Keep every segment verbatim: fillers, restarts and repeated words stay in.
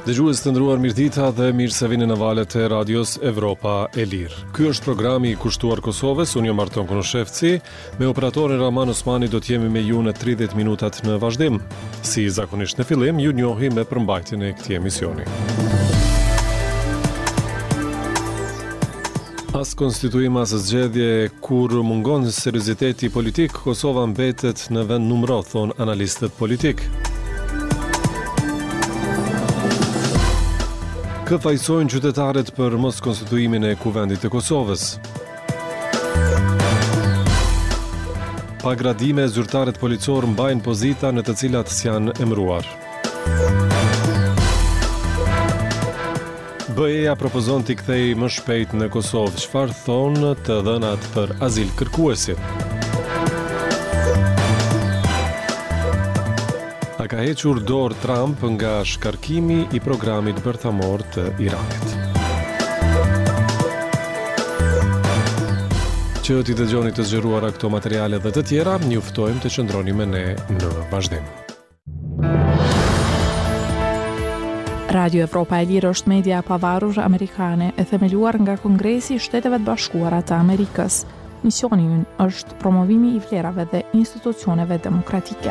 Dëgjues të nderuar, mirëdita dhe mirë se vini në valët e radios Evropa e Lirë. Ky është programi i kushtuar Kosovës, unë jam Arton Konoshevci, me operatorin Raman Osmani do të jemi me ju në tridhjetë minutat në vazhdim. Si zakonisht në fillim, ju njohi me përmbajtjen e këtij emisioni. As konstituim as zgjedhje, kur mungon serioziteti politik, Kosova mbetet në vend numëro, thon analistët politik. Kë fajsojnë qytetarët për mos konstituimin e kuvendit të Kosovës? Pa gradime, zyrtarët policor mbajnë pozita në të cilat s'janë emëruar. B E-ja propozon t'i kthej më shpejt në Kosovë. Çfarë thonë të dhënat për azil kërkuesit? A ka hequr dorë Trump nga shkarkimi i programit bërthamor të Iranit. Që t'i dëgjoni të zgjeruara këto materiale dhe të tjera, ju ftojmë të qëndroni me ne në vazhdim. Radio Evropa e Lirë është media e pavarur amerikane e themeluar nga Kongresi i Shteteve të Bashkuara të Amerikës. Misioni i ynë është promovimi i vlerave dhe institucioneve demokratike.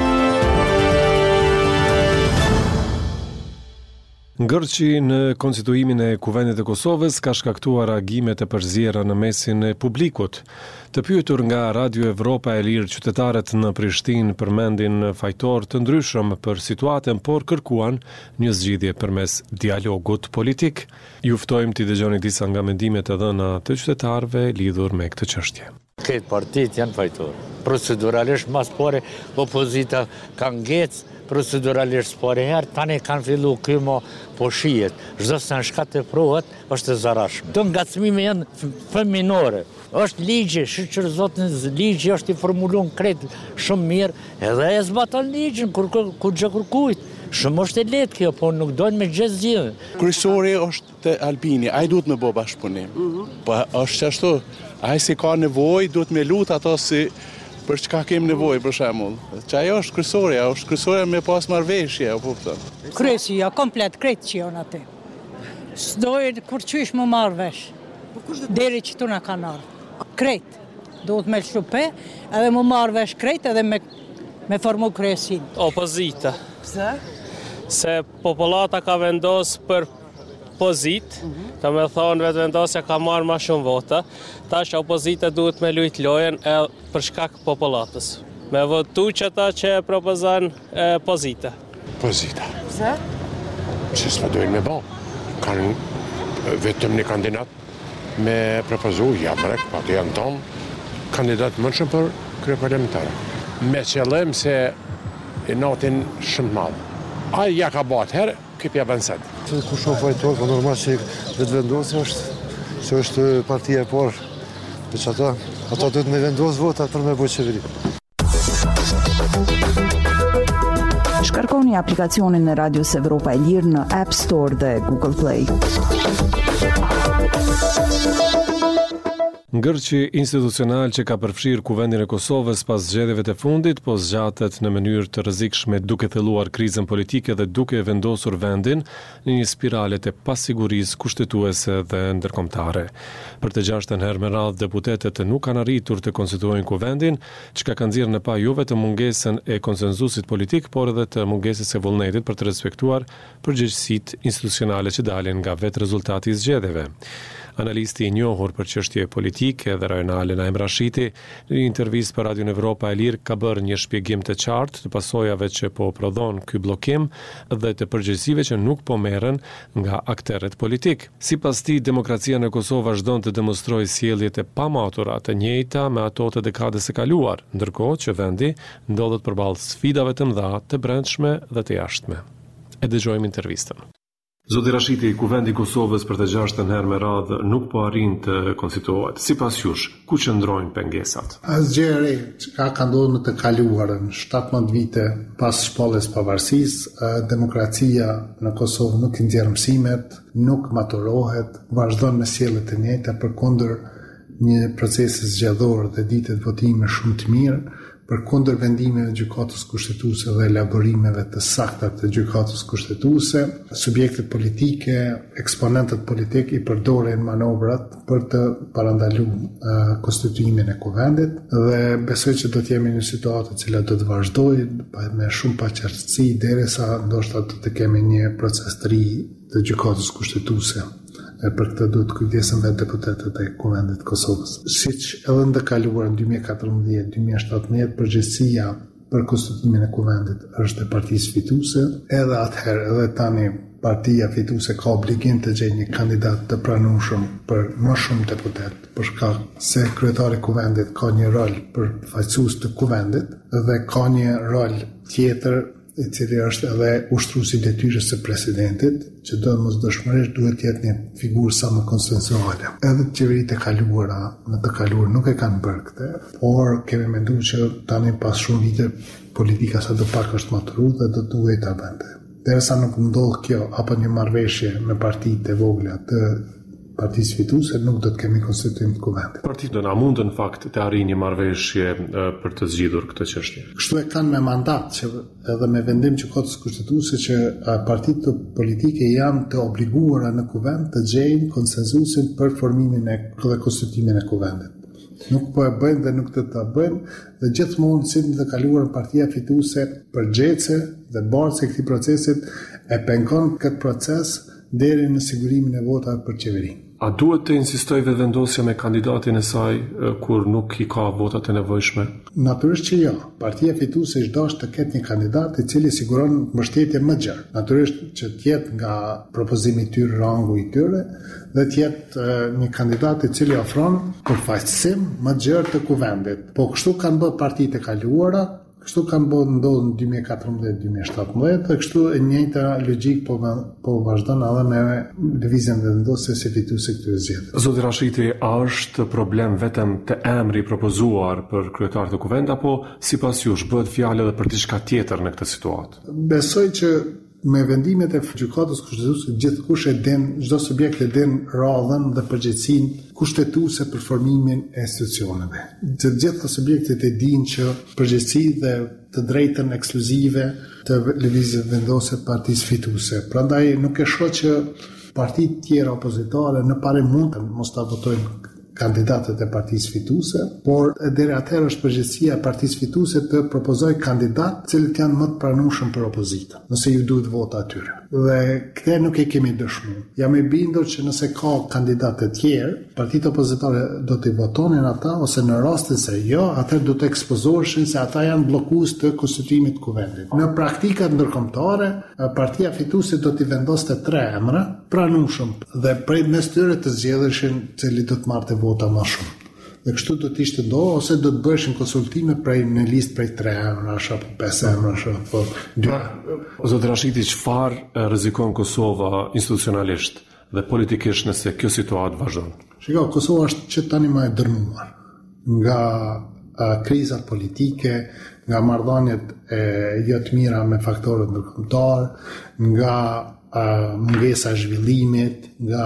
Ngërçi në konstituimin e kuvendit të Kosovës ka shkaktuar reagime të përzierë në mesin e publikut. Të pyetur nga Radio Evropa e Lirë, qytetarët në Prishtinë përmendin fajtor të ndryshëm për situatën, por kërkuan një zgjidhje përmes dialogut politik. Ju ftojmë t'i dëgjoni disa nga mendimet e dhëna të qytetarëve lidhur me këtë çështje. Këtë partit janë fajtor. Proceduralisht mas pore opozita ka ngec, proceduralisht pore herë, tani kanë fillu këmo po shijet. Çdo sa në shkat të prohet, është e zarashme. Të ngacmime janë fëminore. Është ligji, shoqërzotën ligji është i formuluar krejt shumë mirë, edhe e zbaton ligjin kur kur gjë kërkujt. Shumë është e lehtë kjo, po nuk dojnë me gjë zgjidhje. Kryesori është Albini, ai duhet me bë bashkëpunim. Mm-hmm. Po është ashtu, ai si ka nevojë duhet me lut ato si për çka kemi nevojë për shembull. Që ajo është kryesorja, është kryesorja me pas marrëveshje, apo kupton. Kryesia komplet krejt që janë aty. S'dojnë kur qysh më marrë vesh. Deri që tu na kanë ardhur. Krejt. Duhet me shupe, edhe më marrë vesh krejt edhe me me formu kryesin. Opozita. Pse? Se populata ka vendos për pozit, mm-hmm. Ka me thonë vetë vendosja ka marrë ma shumë vota, tash opozita duhet me lujt lojen e për shkak popullatës. Me votu që ta që propozan e, pozita. Pozita. Pse? Se s'ma dojnë me bo. Kanë vetëm një kandidat me propozu, ja brek, pa të janë tonë, kandidat më shumë për krye parlamentare. Me qëllim se i natin shumë madhë. Ai ja ka bat herë, këpja bënset. Që ku shumë fajtor, po normal që vetë vendosë është, që është partia e parë, për që ata, ata duhet me vendosë votat për me bëjë qeveri. Shkarkoni aplikacionin në Radios Evropa e Lirë në App Store dhe Google Play. Ngërçi institucional që ka përfshirë kuvendin e Kosovës pas zgjedhjeve të fundit, po zgjatet në mënyrë të rrezikshme duke thelluar krizën politike dhe duke vendosur vendin në një spirale të pasigurisë kushtetuese dhe ndërkombëtare. Për të gjashtën herë me radhë deputetët nuk kanë arritur të konstituojnë kuvendin, çka ka nxjerrë në pa jo vetëm mungesën e konsenzusit politik, por edhe të mungesës së vullnetit për të respektuar përgjegjësitë institucionale që dalin nga vetë rezultati i zgjedhjeve. Analisti i njohur për çështje politike dhe rajonale Naim Rashiti, në një intervistë për Radio Evropa e Lirë ka bërë një shpjegim të qartë të pasojave që po prodhon ky bllokim dhe të përgjegjësive që nuk po merren nga aktorët politik. Sipas tij, demokracia në Kosovë vazhdon të demonstrojë sjelljet e pamatura të njëjta me ato të dekadës së kaluar, ndërkohë që vendi ndodhet përballë sfidave të mëdha të brendshme dhe të jashtme. E dëgjojmë intervistën. Zoti Rashiti, kuvendi i Kosovës për të gjashtën herë me radhë nuk po arrin të konstituohet. Sipas jush, ku qëndrojnë pengesat? Asgjë e re që ka ndodhur në të kaluarën shtatëmbëdhjetë vite pas shpalljes pavarësisë, demokracia në Kosovë nuk i nxjerr mësimet, nuk maturohet, vazhdon me sjellje të njëjta përkundër një procesi zgjedhor dhe ditë votime shumë të mirë. për kundër vendimeve të gjykatës kushtetuese dhe elaborimeve të sakta të gjykatës kushtetuese, subjektet politike, eksponentët politik i përdoren manovrat për të parandaluar uh, konstituimin e kuvendit dhe besoj që do të jemi në situatë e cila do të vazhdojë me shumë paqartësi derisa ndoshta do të kemi një proces të ri të gjykatës kushtetuese. E për këtë duhet kujdesen vetë deputetët e Kuvendit të Kosovës. Siç edhe në të kaluar në dy mijë e katërmbëdhjetë dy mijë e shtatëmbëdhjetë përgjegjësia për konstituimin e Kuvendit është e partisë fituese, edhe atëherë edhe tani partia fituese ka obligim të gjejë një kandidat të pranueshëm për më shumë deputet, për shkak se kryetari i Kuvendit ka një rol për faqësues të Kuvendit dhe ka një rol tjetër i cili është edhe ushtruesi i detyrës së presidentit, që domosdoshmërisht duhet të jetë një figurë sa më konsensuale. Edhe qeveritë e kaluara, në të kaluar nuk e kanë bërë këtë, por kemi menduar që tani pas shumë vite politika sa do pak është maturuar dhe do duhet ta bënte. Derisa nuk ndodh kjo apo një marrëveshje me partitë e vogla të partisë fituese, nuk do të kemi konstituim të kuvendit. Partitë do na mundën në fakt të arrijë një marrëveshje për të zgjidhur këtë çështje. Kështu e kanë me mandat që edhe me vendim të gjykatës kushtetuese që partitë politike janë të obliguara në kuvend të gjejnë konsensusin për formimin e dhe konstituimin e kuvendit. Nuk po e bëjnë dhe nuk të ta bëjnë dhe gjithmonë si të kaluar partia fituese përgjithëse dhe bartës e këtij procesit e pengon këtë proces deri në sigurimin e votave për qeverinë. A duhet të insistoj vetëvendosja me kandidatin e saj kur nuk i ka votat e nevojshme? Natyrisht që jo. Partia fituese është dashur të ketë një kandidat i cili siguron mbështetje më gjerë. Natyrisht që të jetë nga propozimi i tyre, rangu i tyre, dhe të jetë një kandidat i cili ofron përfaqësim më gjerë të kuvendit. Po kështu kanë bërë partitë e kaluara, kështu kanë bërë ndodhur në dy mijë e katërmbëdhjetë dy mijë e shtatëmbëdhjetë dhe kështu e njëjta logjik po po vazhdon edhe me lëvizjen vendosje si fituese këtyre zgjedhjeve. Zoti Rashiti, a është problem vetëm të emri propozuar për kryetar të kuvend apo sipas jush bëhet fjalë edhe për diçka tjetër në këtë situatë? Besoj që me vendimet e gjykatës kushtetuese gjithkush e din, çdo subjekt e din radhën dhe përgjegjësinë kushtetuese për formimin e institucioneve. Të gjitha subjektet e dinë që përgjegjësi dhe të drejtën ekskluzive të lëvizjes vendosë partisë fituese. Prandaj nuk e shoh që partitë tjera opozitare në pare mund të mos ta votojnë kandidatët e partisë fituese, por deri atëherë është përgjegjësia e partisë fituese të propozojë kandidat të cilët janë më të pranueshëm për opozitën, nëse ju duhet vota atyre. Dhe këtë nuk e kemi dëshmuar. Jam i bindur që nëse ka kandidatë të tjerë, partitë opozitare do t'i votonin ata ose në rastin se jo, atëherë do të ekspozoheshin se ata janë bllokues të konstituimit të kuvendit. Në praktikat ndërkombëtare, partia fituese do t'i vendoste tre emra pranueshëm dhe prej mes tyre të zgjedheshin cili do të marrte vota më shumë. Dhe kështu do të ishte do ose do të bëheshin konsultime prej në listë prej tre emrash apo pesë emrash apo dy. Zoti Rashiti, çfarë rrezikon Kosova institucionalisht dhe politikisht nëse kjo situatë vazhdon? Shiko, Kosova është që tani më e dërmuar nga uh, krizat politike, nga marrëdhëniet e jo të mira me faktorët ndërkombëtar, nga uh, mungesa e zhvillimit, nga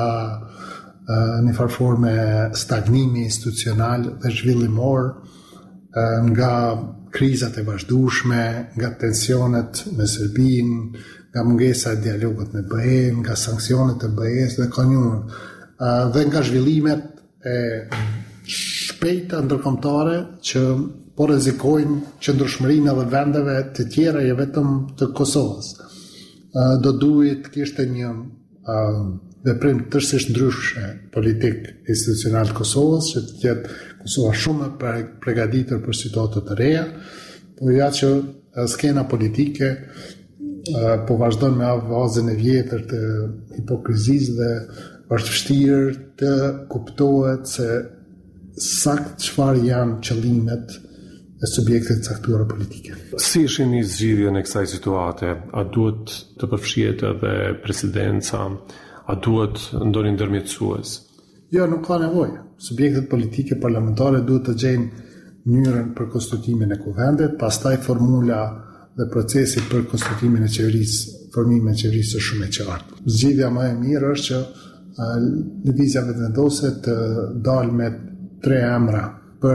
në një farë forme stagnimi institucional dhe zhvillimor, nga krizat e vazhdueshme, nga tensionet me Serbinë, nga mungesa e dialogut me B E-n, nga sanksionet e B E-s dhe ka një dhe nga zhvillimet e shpejta ndërkombëtare që po rrezikojnë qëndrueshmërinë edhe vendeve të tjera jo vetëm të Kosovës. Do duhet të kishte një veprim tërësisht ndryshe politik institucional të Kosovës, që të jetë Kosova shumë e përgatitur për situata të reja, por ja që skena politike po vazhdon me avazën e vjetër të hipokrizisë dhe është vështirë të kuptohet se sakt çfarë janë qëllimet e subjektet të caktuara politike. Si shihni zgjidhjen e kësaj situate? A duhet të përfshihet edhe presidenca? A duhet ndonjë ndërmjetësues? Jo, nuk ka nevojë. Subjektet politike parlamentare duhet të gjejnë mënyrën për konstituimin e kuvendit, pastaj formula dhe procesi për konstituimin e qeverisë, formimin e qeverisë është shumë e qartë. Zgjidhja më e mirë është që lëvizja vetëvendose të dalë me tre emra për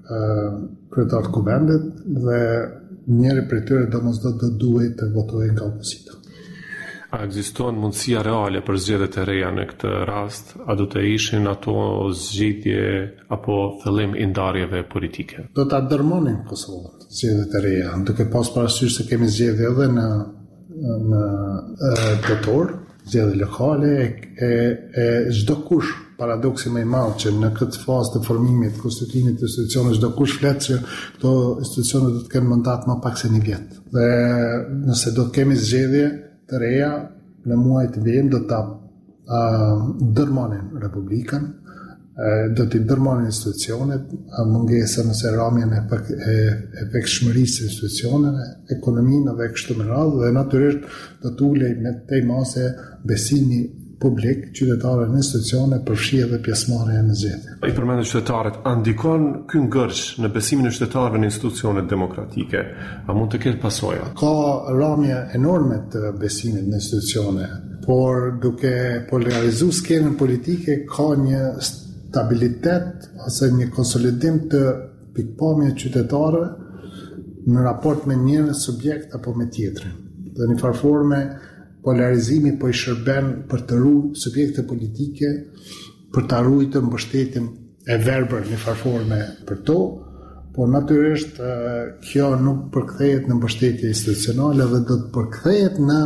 kryetar të kuvendit dhe njëri prej tyre domosdoshmë do duhet të votojë nga opozita. A ekziston mundësia reale për zgjedhjet e reja në këtë rast? A do të ishin ato zgjidhje apo fillim i ndarjeve politike? Do ta dërmonin Kosovën zgjedhjet e reja, duke pas parasysh se kemi zgjedhje edhe në në tetor, zgjedhje lokale e e çdo kush, paradoksi më i madh që në këtë fazë të formimit të konstituimit të institucioneve çdo kush flet se këto institucione do të kenë mandat më pak se një vjet. Dhe nëse do të kemi zgjedhje të reja në muaj të vijim do ta uh, dërmonin Republikën, uh, do t'i dërmonin institucionet, uh, mungesa nëse ramjen e, e, e pekshmërisë të institucioneve, ekonominë dhe kështu me radhë, dhe natyrisht do t'ulej me tej mase besimi publik, qytetarë në institucione, përfshi edhe pjesëmarrje në zgjedhje. I përmendë qytetarët, a ndikon ky ngërç në besimin e qytetarëve në institucionet demokratike? A mund të ketë pasoja? Ka rramje enorme të besimit në institucione, por duke polarizuar skenën politike ka një stabilitet ose një konsolidim të pikpamjes qytetarëve në raport me një subjekt apo me tjetrin. Dhe në farë forme polarizimi po i shërben për të ruajtur subjekte politike, për të ruajtur mbështetjen e verbër në farforme për to, por natyrisht kjo nuk përkthehet në mbështetje institucionale dhe do të përkthehet në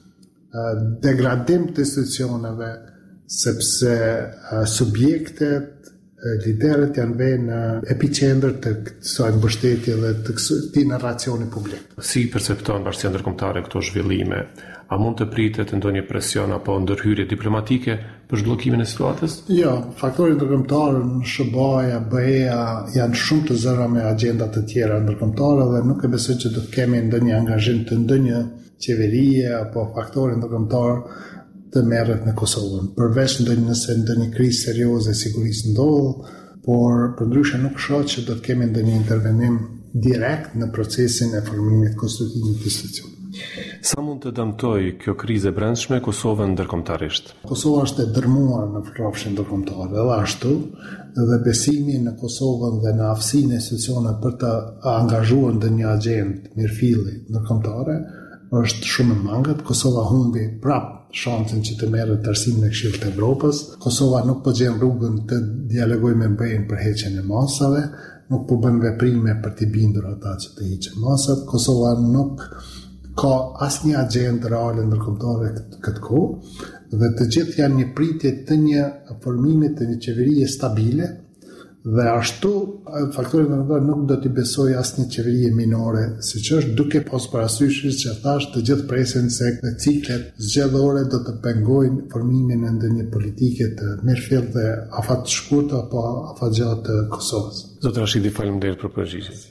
degradim të institucioneve, sepse subjektet, liderët janë vënë në epicentër të kësaj mbështetje dhe të këtij narracioni publik. Si percepton bashkia ndërkombëtare këto zhvillime? A mund të pritet ndonjë presion apo ndërhyrje diplomatike për zhbllokimin e situatës? Jo, faktorit ndërkombëtar në S B A-ja, B E-ja janë shumë të zëra me agenda të tjera ndërkombëtare dhe nuk e besoj që do të kemi ndonjë angazhim të ndonjë qeverie apo faktorit ndërkombëtar të merret në Kosovën. Përveç ndonjë nëse ndonjë krizë serioze sigurisë ndodh, por përndryshe nuk shoh që do të kemi ndonjë intervenim direkt në procesin e formimit konstitutivit të institucionit. Sa mund të dëmtoj kjo krizë e brendshme Kosovën ndërkombëtarisht? Kosova është e dërmuar në rrafshin ndërkombëtar, edhe ashtu, dhe besimi në Kosovën dhe në aftësinë e institucioneve për të angazhuar në një agjendë mirëfilli ndërkombëtare është shumë e mangët. Kosova humbi prap shansin që të merret arsimin e Këshillit të Evropës. Kosova nuk po gjen rrugën të dialogojë me B E-n për heqjen e masave, nuk po bën veprime për të bindur ata që të hiqen masat. Kosova nuk ka asnjë agjendë reale ndërkombëtare këtë kohë dhe të gjithë janë një pritje të një formimit të një qeverie stabile dhe ashtu faktorit ndërkombëtar nuk do t'i besoj asnjë qeverie minore, siç është duke pas parasysh që thash të gjithë presin se ciklet zgjedhore do të pengojnë formimin e ndonjë politike të mirëfill dhe afat shkurt apo afatgjatë të Kosovës. Zotëra Rashidi, faleminderit për përgjigjet.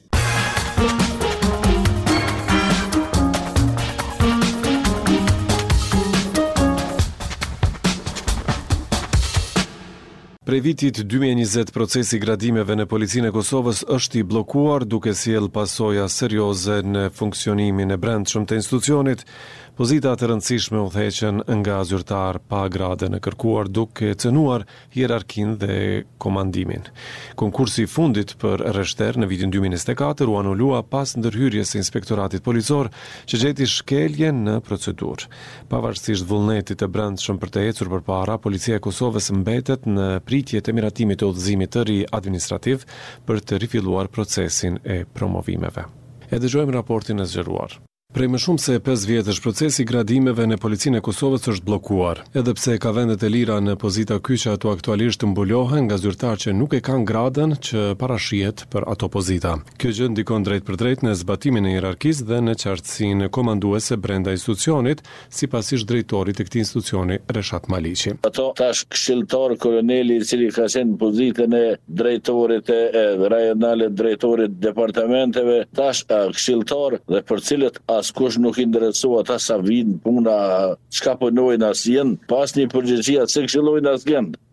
Prej vitit dy mijë e njëzet procesi i gradimeve në policinë e Kosovës është i bllokuar duke sjellë pasoja serioze në funksionimin e brendshëm të institucionit. Pozita të rëndësishme udhëheqen nga zyrtar pa grade në kërkuar duke cënuar hierarkinë dhe komandimin. Konkursi i fundit për rreshter në vitin dy mijë e njëzet e katër u anulua pas ndërhyrjes së inspektoratit policor që gjeti shkelje në procedurë. Pavarësisht vullnetit të brendshëm për të ecur përpara, policia e Kosovës mbetet në pritje të miratimit të udhëzimit të ri administrativ për të rifilluar procesin e promovimeve. E dëgjojmë raportin e zgjeruar. Prej më shumë se pesë vjetësh procesi i gradimeve në policinë e Kosovës është bllokuar, edhe pse ka vendet e lira në pozita kyçe ato aktualisht mbulohen nga zyrtar që nuk e kanë gradën që parashihet për ato pozita. Kjo gjë ndikon drejt për drejt në zbatimin e hierarkisë dhe në qartësinë komanduese brenda institucionit, sipas ish drejtorit të këtij institucioni Reshat Maliqi. Ato tash këshilltar koloneli i cili ka qenë në pozitën e drejtorit e rajonale, drejtorit departamenteve, tash këshilltar dhe për cilët askush nuk i interesua ata sa vinë puna, çka punojnë asjen, pas një përgjegjësia se këshillojnë asgjend.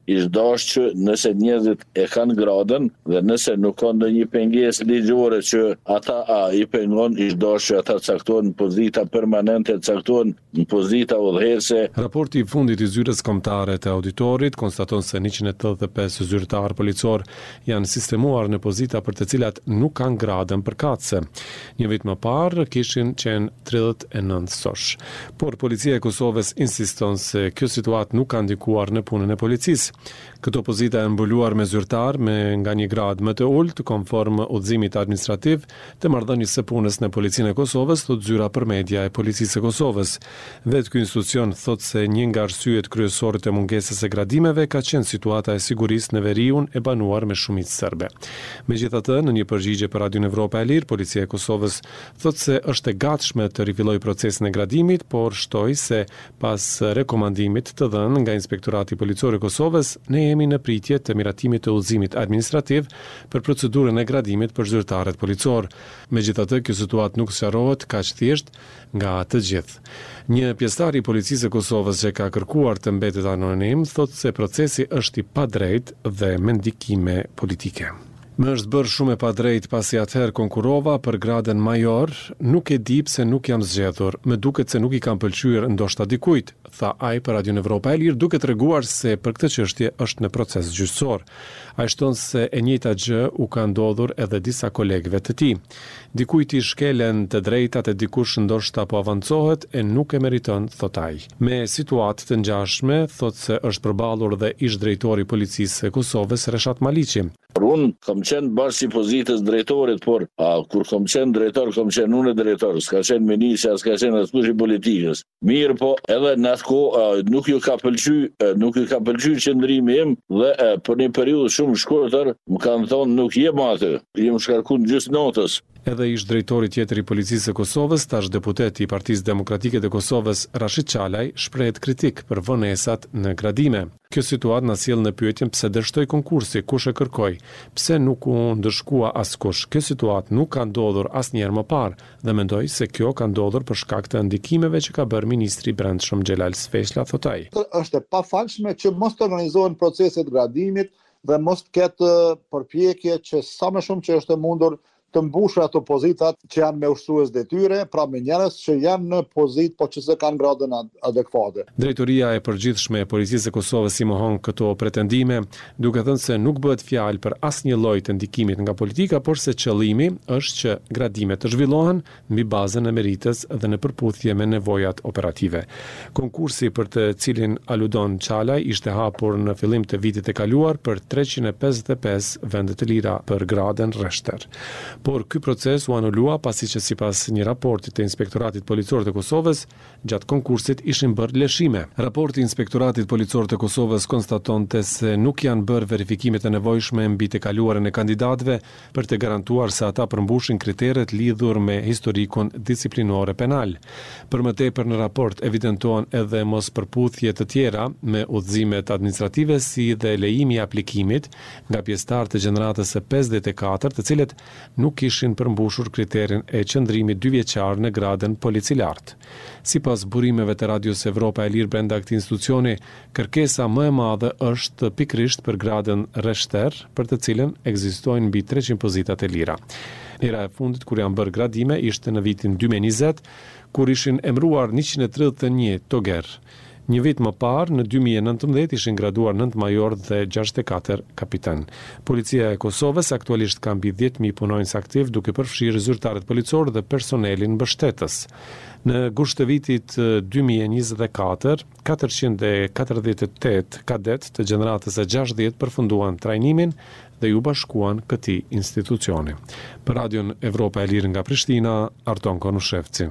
ish dashur që nëse njerëzit e kanë gradën dhe nëse nuk ka ndonjë pengesë ligjore që ata a, i pengon, ish dashur ata caktohen në pozita permanente, caktohen në pozita udhëheqëse. Raporti i fundit i zyrës kombëtare të auditorit konstaton se njëqind e tetëdhjetë e pesë zyrtar policor janë sistemuar në pozita për të cilat nuk kanë gradën përkatëse. Një vit më parë kishin qenë tridhjetë e nëntë sosh. Por policia e Kosovës insiston se kjo situatë nuk ka ndikuar në punën e policisë. Këto pozita e mbuluar me zyrtar me nga një grad më të ulët konform udhëzimit administrativ të marrëdhënies së punës në Policinë e Kosovës, thot zyra për media e Policisë së Kosovës. Vetë ky institucion thot se një nga arsyet kryesore të mungesës së gradimeve ka qenë situata e sigurisë në veriun e banuar me shumicë serbe. Megjithatë, në një përgjigje për Radion Evropa e Lirë, Policia e Kosovës thot se është e gatshme të rifillojë procesin e gradimit, por shtoi se pas rekomandimit të dhënë nga Inspektorati Policor i Kosovës, ne jemi në pritje të miratimit të udhëzimit administrativ për procedurën e gradimit për zyrtarët policor. Megjithatë, kjo situatë nuk sqarohet kaq thjesht nga të gjithë. Një pjesëtar i Policisë së Kosovës që ka kërkuar të mbetet anonim thotë se procesi është i padrejtë dhe me ndikime politike. Më është bërë shumë e padrejt pasi atëherë konkurova për gradën major, nuk e di pse nuk jam zgjedhur, më duket se nuk i kam pëlqyer ndoshta dikujt, tha ai për Radion Evropa e Lirë, duke treguar se për këtë çështje është në proces gjyqësor. Ai shton se e njëjta gjë u ka ndodhur edhe disa kolegëve të tij. Dikujt i shkelen të drejtat e dikush ndoshta po avancohet e nuk e meriton, thot ai. Me situatë të ngjashme, thot se është përballur dhe ish drejtori i Policisë së Kosovës Reshat Maliqi. Unë kam qenë bashkë si pozitës drejtorit, por a, kur kam qenë drejtor, kam qenë unë drejtor, s'ka qenë ministra, s'ka qenë askush i politikës. Mirë po, edhe në atë kohë nuk ju ka pëlqy, nuk ju ka pëlqy qëndrimi im dhe a, për një periudhë shumë shkurtër më kanë thonë nuk jem atë, jem shkarku në gjysmë natës. Edhe ish drejtori tjetër i Policisë së Kosovës, tash deputeti i Partisë Demokratike të Kosovës, Rashid Qalaj, shprehet kritik për vonesat në gradime. Kjo situatë na sjell në pyetjen pse dështoi konkursi, kush e kërkoi, pse nuk u ndëshkua askush. Kjo situatë nuk ka ndodhur asnjëherë më parë dhe mendoj se kjo ka ndodhur për shkak të ndikimeve që ka bërë ministri i Brendshëm Xhelal Sfeshla, thot ai. Është e pafalshme që mos të organizohen proceset gradimit dhe mos të ketë përpjekje që sa më shumë që është e mundur të mbushur ato pozitat që janë me ushtrues detyre, pra me njerëz që janë në pozitë po që s'e kanë gradën adekuate. Drejtoria e përgjithshme e Policisë së Kosovës i mohon këto pretendime, duke thënë se nuk bëhet fjalë për asnjë lloj të ndikimit nga politika, por se qëllimi është që gradimet të zhvillohen mbi bazën e meritës dhe në përputhje me nevojat operative. Konkursi për të cilin aludon Qalaj ishte hapur në fillim të vitit e kaluar për treqind e pesëdhjetë e pesë vende të lira për gradën reshter. Por ky proces u anulua pasi që sipas një raporti të Inspektoratit Policor të Kosovës, gjatë konkursit ishin bërë lëshime. Raporti i Inspektoratit Policor të Kosovës konstatonte se nuk janë bërë verifikimet e nevojshme mbi të kaluarën e kandidatëve për të garantuar se ata përmbushin kriteret lidhur me historikun disiplinore penal. Për më tepër në raport evidentohen edhe mos përputhje të tjera me udhëzimet administrative si dhe lejimi i aplikimit nga pjesëtarë të gjeneratës së pesëdhjetë e katër, të cilët nuk kishin përmbushur kriterin e qëndrimit dy vjeçar në gradën policilart. Sipas burimeve të Radios Evropa e Lirë brenda këtij institucioni, kërkesa më e madhe është pikërisht për gradën reshter, për të cilën ekzistojnë mbi treqind pozitat e lira. Era e fundit kur janë bërë gradime ishte në vitin dy mijë e njëzet, kur ishin emëruar njëqind e tridhjetë e një toger. Një vit më parë, në dy mijë e nëntëmbëdhjetë, ishin graduar nëntë major dhe gjashtëdhjetë e katër kapitan. Policia e Kosovës aktualisht ka mbi dhjetë mijë punonjës aktiv, duke përfshirë zyrtarët policor dhe personelin mbështetës. Në gusht të vitit dy mijë e njëzet e katër, katërqind e katërdhjetë e tetë kadet të gjeneratës së gjashtëdhjetë përfunduan trajnimin dhe u bashkuan këtij institucioni. Për Radion Evropa e Lirë nga Prishtina, Arton Konushevci.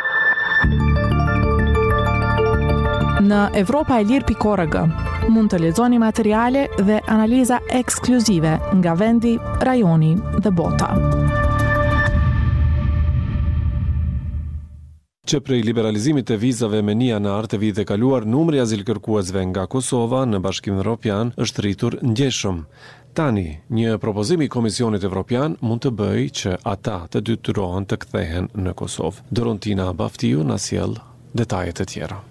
Në evropa e lirë pikë org mund të lexoni materiale dhe analiza ekskluzive nga vendi, rajoni dhe bota. Që prej liberalizimit të vizave me një anar të vitit e kaluar, numri azilkërkuesve nga Kosova në Bashkimin Evropian është rritur ndjeshëm. Tani, një propozim i Komisionit Evropian mund të bëjë që ata të detyrohen të kthehen në Kosovë. Dorontina Baftiu na sjell detajet e tjera.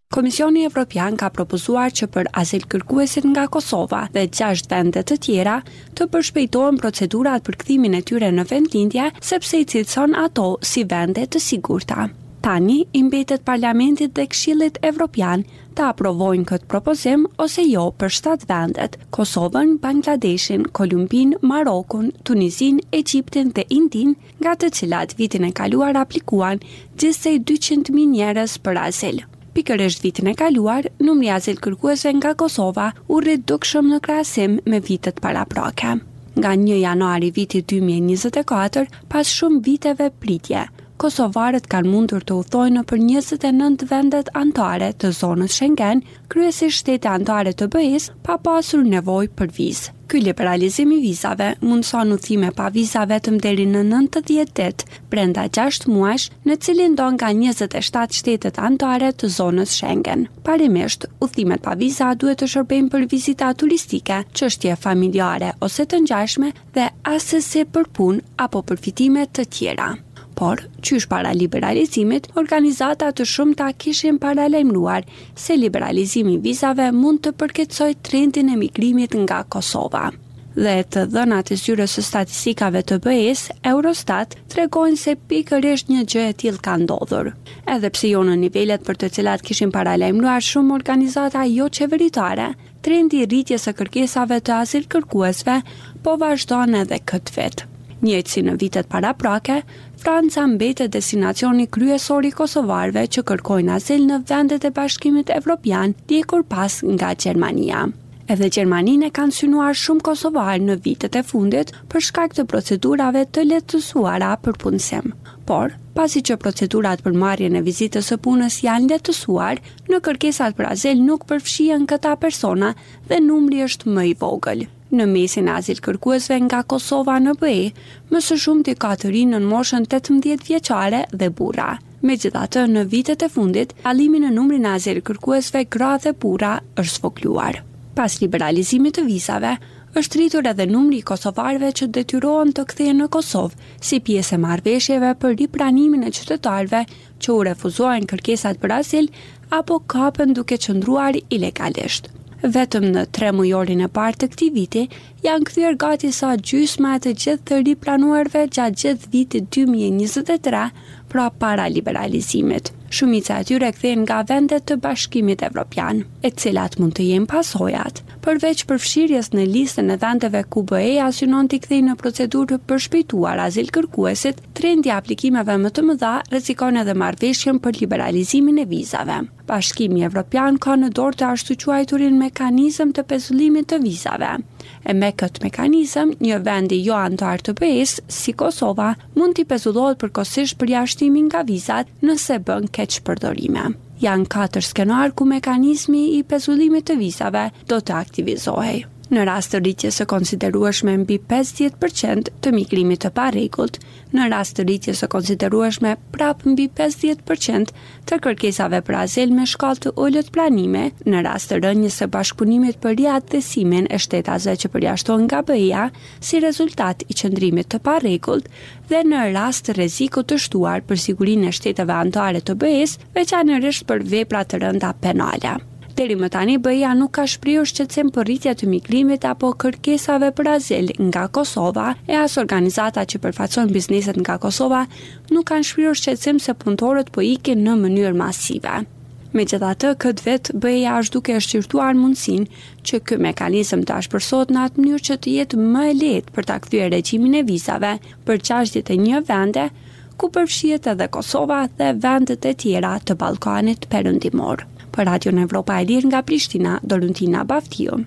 Komisioni Evropian ka propozuar që për azil kërkuesit nga Kosova dhe gjashtë vende të tjera të përshpejtohen procedurat për kthimin e tyre në vendlindje, sepse i cilëson ato si vende të sigurta. Tani i mbetet Parlamentit dhe Këshillit Evropian të aprovojnë këtë propozim ose jo për shtatë vendet: Kosovën, Bangladeshin, Kolumbin, Marokun, Tunizin, Egjiptin dhe Indin, nga të cilat vitin e kaluar aplikuan gjithsej dyqind mijë njerëz për azil. Pikërisht vitin e kaluar, numri azil kërkuesve nga Kosova u rrit dukshëm në krahasim me vitet paraprake. Nga një janari viti dy mijë e njëzet e katër, pas shumë viteve pritje, kosovarët kanë mundur të udhtojnë nëpër njëzet e nëntë vendet anëtare të zonës Schengen, kryesisht shtete anëtare të B E-s, pa pasur nevojë për vizë. Ky liberalizim i vizave mundson udhëtime pa viza vetëm deri në nëntëdhjetë ditë brenda gjashtë muajsh, në cilin do nga njëzet e shtatë shtetet anëtare të zonës Schengen. Parimisht, udhëtimet pa viza duhet të shërbejnë për vizita turistike, çështje familjare ose të ngjashme dhe asesi për punë apo përfitime të tjera. Por, qysh para liberalizimit, organizata të shumta kishin paralajmëruar se liberalizimi i vizave mund të përkeçojë trendin e migrimit nga Kosova. Dhe të dhënat e zyrës së statistikave të B E-s, Eurostat, tregojnë se pikërisht një gjë e tillë ka ndodhur. Edhe pse jo në nivelet për të cilat kishin paralajmëruar shumë organizata jo qeveritare, trendi i rritjes së kërkesave të azil kërkuesve po vazhdon edhe këtë vit. Njëjtë si në vitet paraprake, Franca mbetet destinacioni kryesor i kosovarëve që kërkojnë azil në vendet e Bashkimit Evropian, ndjekur pas nga Gjermania. Edhe Gjermaninë kanë synuar shumë kosovarë në vitet e fundit për shkak të procedurave të lehtësuara për punësim. Por, pasi që procedurat për marrjen e vizitës së punës janë lehtësuar, në kërkesat për azil nuk përfshihen këta persona dhe numri është më i vogël. Në mesin e azil kërkuesve nga Kosova në B E, më së shumti ka të rinë në moshën tetëmbëdhjetë vjeçare dhe burra. Megjithatë, në vitet e fundit, dallimi në numrin e azil kërkuesve gra dhe burra është zvogëluar. Pas liberalizimit të vizave, është rritur edhe numri i kosovarëve që detyrohen të kthehen në Kosovë si pjesë e marrëveshjeve për ripranimin e qytetarëve që u refuzojnë kërkesat për azil apo kapen duke qëndruar ilegalisht. Vetëm në tre mujorin e parë të këtij viti janë kthyer gati sa gjysma e të gjithë të riplanuarve gjatë gjithë vitit dy mijë e njëzet e tre, pra para liberalizimit. Shumica e tyre kthehen nga vendet të Bashkimit Evropian, e cilat mund të jenë pasojat. Përveç përfshirjes në listën e vendeve ku B E-ja synon t'i kthejë në procedurë për shpejtuar azil kërkuesit, trendi i aplikimeve më të mëdha rrezikon edhe marrëveshjen për liberalizimin e vizave. Bashkimi Evropian ka në dorë të ashtu quajturin mekanizëm të pezullimit të vizave. E me këtë mekanizëm, një vendi jo antar të B E-s, si Kosova, mund t'i pezullohet përkohësisht përjashtimin nga vizat nëse bën keq përdorime. Janë katër skenar ku mekanizmi i pezullimit të vizave do të aktivizohej. Në rast të rritjes së konsiderueshme mbi pesëdhjetë përqind të migrimit të parregullt, në rast të rritjes së konsiderueshme prapë mbi pesëdhjetë përqind të kërkesave për azil me shkallë të ulët planime, në rast të rënjes së bashkëpunimit për riaktësimin e shtetazve që përjashtohen nga B E-ja si rezultat i qëndrimit të parregullt dhe në rast të rrezikut të shtuar për sigurinë e shteteve anëtare të B E-s, veçanërisht për vepra të rënda penale. Deri më tani B E-ja nuk ka shprehur shqetësim për rritje të migrimit apo kërkesave për azil nga Kosova, e as organizata që përfaqësojnë bizneset nga Kosova nuk kanë shprehur shqetësim se punëtorët po ikin në mënyrë masive. Megjithatë, këtë vit B E-ja është duke shqyrtuar mundësinë që ky mekanizëm të ashpërsohet në atë mënyrë që të jetë më e lehtë për ta kthyer regjimin e vizave për gjashtëdhjetë e një vende, ku përfshihet edhe Kosova dhe vendet e tjera të Ballkanit Perëndimor. Për Radion Evropa e Lirë nga Prishtina, Doluntina Baftiu.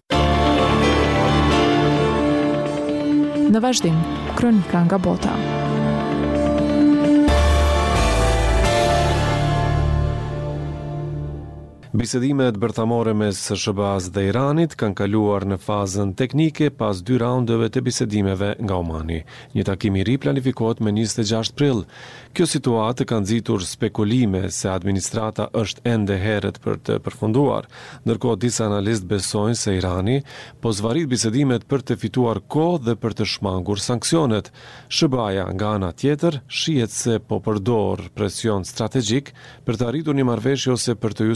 Në vazhdim, kronika nga bota. Bisedimet bërthamore mes S B A-s dhe Iranit kanë kaluar në fazën teknike pas dy raundeve të bisedimeve nga Omani. Një takim i ri planifikohet me njëzet e gjashtë prill. Kjo situatë ka nxitur spekulime se administrata është ende herët për të përfunduar, ndërkohë disa analistë besojnë se Irani po zvarit bisedimet për të fituar kohë dhe për të shmangur sanksionet. S B A-ja nga ana tjetër shihet se po përdor presion strategjik për të arritur një marrëveshje ose për të justifikuar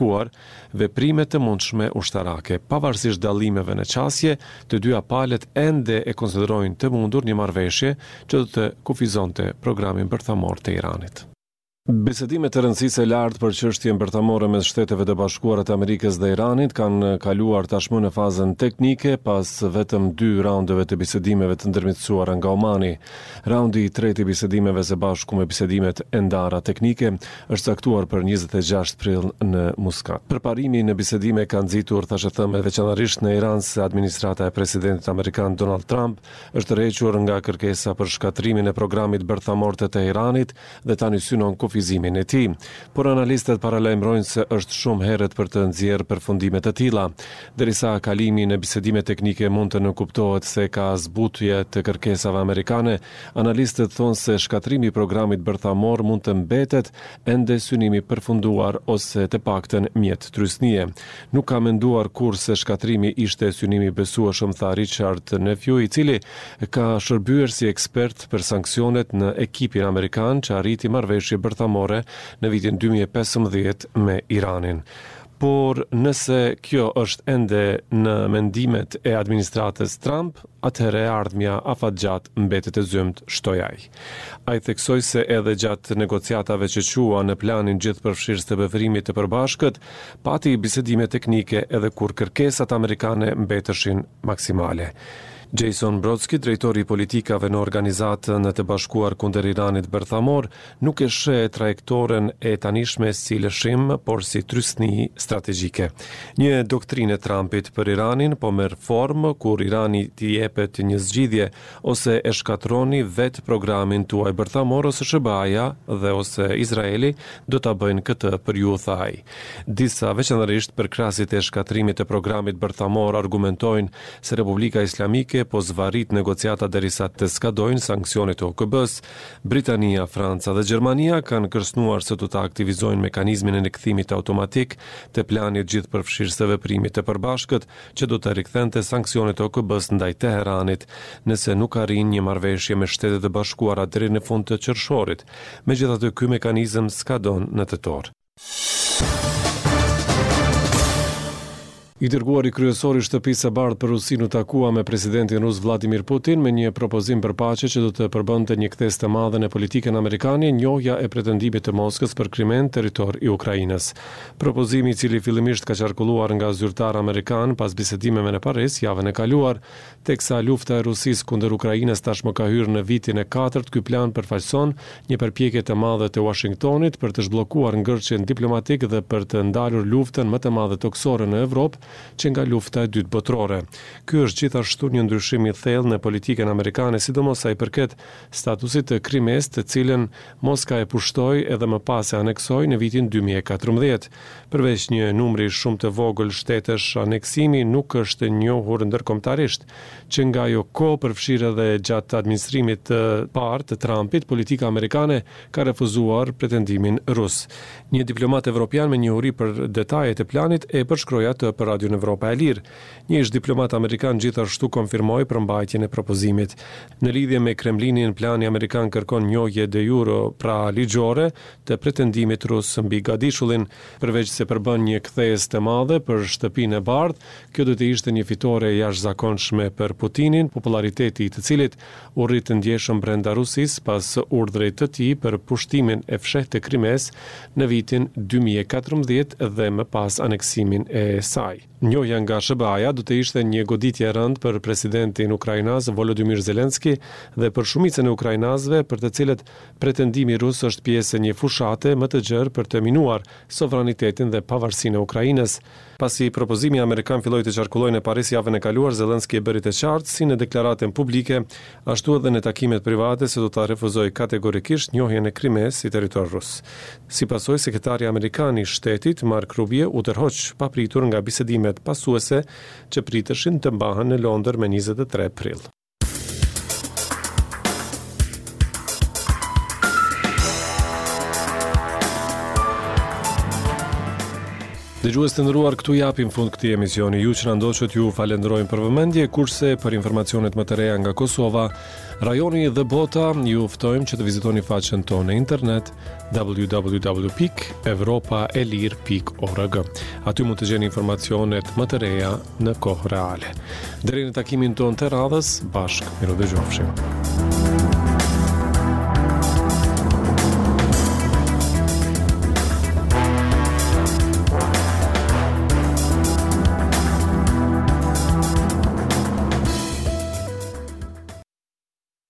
justifikuar veprime të mundshme ushtarake. Pavarësisht dallimeve në qasje, të dyja palët ende e konsiderojnë të mundur një marrëveshje që do të kufizonte programin bërthamor të Iranit. Bisedime të rëndësisë e lartë për çështjen bërthamore mes Shteteve të Bashkuara të Amerikës dhe Iranit kanë kaluar tashmë në fazën teknike pas vetëm dy raundeve të bisedimeve të ndërmjetësuara nga Omani. Raundi i tretë i bisedimeve së bashku me bisedimet e ndara teknike është caktuar për njëzet e gjashtë prill në Muscat. Përparimi në bisedime ka nxitur, thashë thëmë, veçanërisht në Iran se administrata e presidentit amerikan Donald Trump është tërhequr nga kërkesa për shkatrimin e programit bërthamor të Teheranit dhe tani synon fizimin e tij, por analistët paralajmërojnë se është shumë herët për të nxjerrë përfundime të tilla. Derisa kalimi në bisedime teknike mund të nënkuptohet se ka zbutje të kërkesave amerikane, analistët thonë se shkatrimi i programit bërthamor mund të mbetet ende synimi përfunduar ose të paktën mjet trysnie. Nuk ka menduar kur se shkatrimi ishte synimi besueshëm, tha Richard Nephew, i cili ka shërbyer si ekspert për sanksionet në ekipin amerikan që arriti marrëveshje bërthamore në vitin dy mijë e pesëmbëdhjetë me Iranin. Por nëse kjo është ende në mendimet e administratës Trump, atëherë e ardhmja afatgjatë mbetet e zymt, shtoi ai. Ai theksoi se edhe gjatë negociatave që qua në planin gjithëpërfshirës të befrimit të përbashkët, pati bisedime teknike edhe kur kërkesat amerikane mbeteshin maksimale. Jason Brodsky, drejtori i politikave në Organizatën e të Bashkuar kundër Iranit bërthamor, nuk e sheh trajektoren e tanishme si lëshim, por si trysni strategjike. Një doktrinë e Trumpit për Iranin po merr formë kur Irani t'i jepet një zgjidhje ose e shkatroni vetë programin tuaj bërthamor ose S B A-ja dhe ose Izraeli do ta bëjnë këtë për ju, tha ai. Disa veçanërisht për krahasit e shkatrimit të programit bërthamor argumentojnë se Republika Islamike po zvarit negociata derisa të skadojnë sanksionet e O K B-s. Britania, Franca dhe Gjermania kanë kërcënuar se do të aktivizojnë mekanizmin e rikthimit automatik të planit gjithëpërfshirës të veprimit të përbashkët që do të rikthente sanksionet e O K B-s ndaj Teheranit nëse nuk arrin një marrëveshje me Shtetet e Bashkuara deri në fund të qershorit. Megjithatë, ky mekanizëm skadon në tetor. I dërguari kryesori i shtëpisë së bardhë për Rusinë u takua me presidentin rus Vladimir Putin me një propozim për paqe që do të përbënte një kthes të madhe në politikën amerikane, njohja e pretendimit të Moskës për Krimen, territor i Ukrainës. Propozimi, i cili fillimisht ka qarkulluar nga zyrtar amerikan pas bisedimeve në Paris javën e kaluar, teksa lufta e Rusisë kundër Ukrainës tashmë ka hyrë në vitin e katërt, ky plan përfaqëson një përpjekje të madhe të Washingtonit për të zhbllokuar ngërçjen diplomatik dhe për të ndalur luftën më të madhe toksore në Evropë që nga lufta e dytë botërore. Ky është gjithashtu një ndryshim i thellë në politikën amerikane, sidomos sa i përket statusit të Krimes, të cilën Moska e pushtoi edhe më pas e aneksoi në vitin dy mijë e katërmbëdhjetë. Përveç një numri shumë të vogël shtetesh, aneksimi nuk është njohur ndërkombëtarisht, që nga ajo kohë përfshirë edhe gjatë administrimit të parë të Trumpit, politika amerikane ka refuzuar pretendimin rus. Një diplomat evropian me njohuri për detajet e planit e përshkroi atë për Radio në Evropa e Lirë. Një ish diplomat amerikan gjithashtu konfirmoi përmbajtjen e propozimit. Në lidhje me Kremlinin, plani amerikan kërkon njohje de jure, pra ligjore, të pretendimit rus mbi Gadishullin, përveç se përbën një kthesë të madhe për shtëpinë e bardhë. Kjo do të ishte një fitore jashtëzakonshme për Putinin, populariteti i të cilit u rrit të ndjeshëm brenda Rusisë pas urdhrit të tij për pushtimin e fshehtë të Krimes në vitin dy mijë e katërmbëdhjetë dhe më pas aneksimin e saj. Njohja nga S B A-ja do të ishte një goditje e rëndë për presidentin ukrainas Volodymyr Zelenski dhe për shumicën e ukrainasëve për të cilët pretendimi rus është pjesë e një fushate më të gjerë për të minuar sovranitetin dhe pavarësinë e Ukrainës. Pasi propozimi amerikan filloi të qarkullojë në Paris javën e kaluar, Zelenski e bëri të qartë si në deklaratën publike, ashtu edhe në takimet private se do ta refuzojë kategorikisht njohjen e Krimes si territor rus. Si pasojë, sekretari amerikan i shtetit Mark Rubio u tërhoq papritur nga bisedimet pasuese që priteshin të mbahen në Londër me njëzet e tre prill. Dëgjues të nderuar, këtu japim fund këtij emisioni. Ju që na ndoqët, ju falenderojmë për vëmendje, kurse për informacionet më të reja nga Kosova, Rajoni dhe bota, ju ftojmë që të vizitoni faqen tonë në internet w w w pikë europa e lir pikë org. Aty mund të gjeni informacionet më të reja në kohë reale. Deri në takimin tonë të radhës, bashkë, miru dëgjofshim.